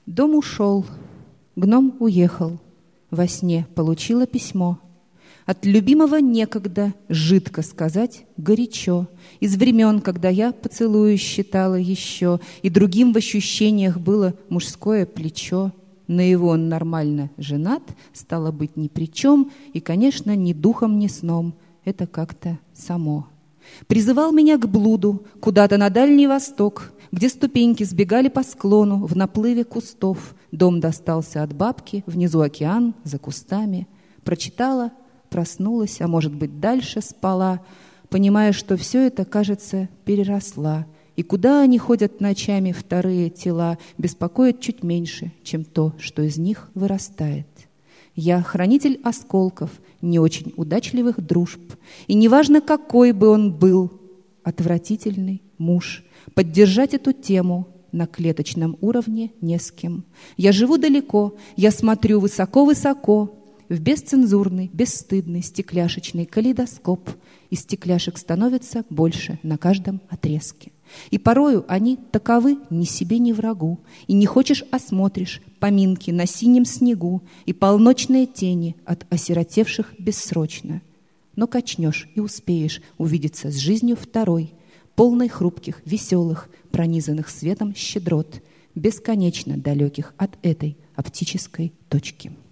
Дом ушел, гном уехал, во сне получила письмо. От любимого некогда, жидко сказать, горячо. Из времен, когда я поцелую считала еще, и другим в ощущениях было мужское плечо. На его он нормально женат, стало быть, ни при чем, и, конечно, ни духом, ни сном. Это как-то само. Призывал меня к блуду, куда-то на Дальний Восток, где ступеньки сбегали по склону в наплыве кустов. Дом достался от бабки, внизу океан, за кустами. Прочитала, проснулась, а может быть, дальше спала, понимая, что все это, кажется, переросла. И куда они ходят ночами, вторые тела, беспокоит чуть меньше, чем то, что из них вырастает. Я хранитель осколков, не очень удачливых дружб. И неважно, какой бы он был, отвратительный муж, поддержать эту тему на клеточном уровне не с кем. Я живу далеко, я смотрю высоко-высоко, в бесцензурный, бесстыдный стекляшечный калейдоскоп. И стекляшек становится больше на каждом отрезке. И порою они таковы ни себе, ни врагу. И не хочешь — осмотришь поминки на синем снегу и полночные тени от осиротевших бессрочно. Но качнешь и успеешь увидеться с жизнью второй, полной хрупких, веселых, пронизанных светом щедрот, бесконечно далеких от этой оптической точки.